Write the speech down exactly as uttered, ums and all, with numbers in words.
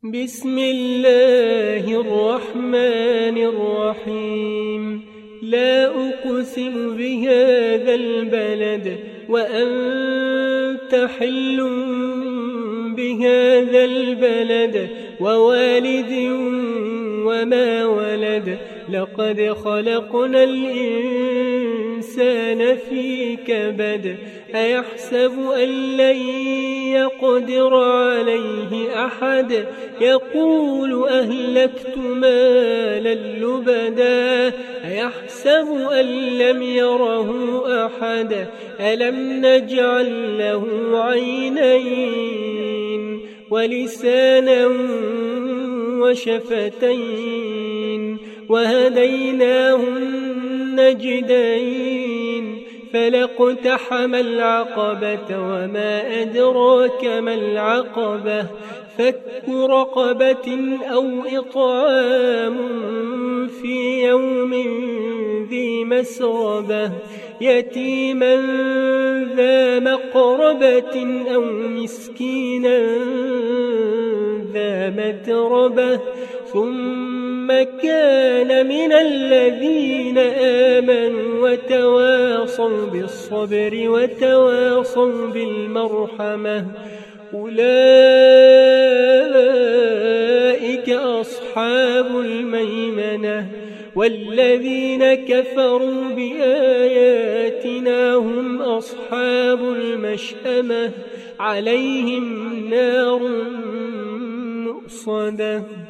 بسم الله الرحمن الرحيم. لا أقسم بهذا البلد وأنت حل بهذا البلد ووالد وما ولد. لقد خلقنا الإنسان في كبد. أيحسب أن لن يقدر عليه أحد. يقول أهلكت مالا لبدا. أيحسب أن لم يره أحد. ألم نجعل له عينين ولسانا وشفتين وهديناه النجدين. فلاقتحم العقبة وما أدراك ما العقبة. فك رقبة أو إطعام في يوم ذي مسربة يتيما ذا مقربة أو مسكينا ذا متربة ثم كان من الذين آمنوا وتواصوا بالصبر وتواصوا بالمرحمة. أولئك أصحاب الميمنة. والذين كفروا بآياتنا هم أصحاب المشأمة. عليهم نار مؤصدة.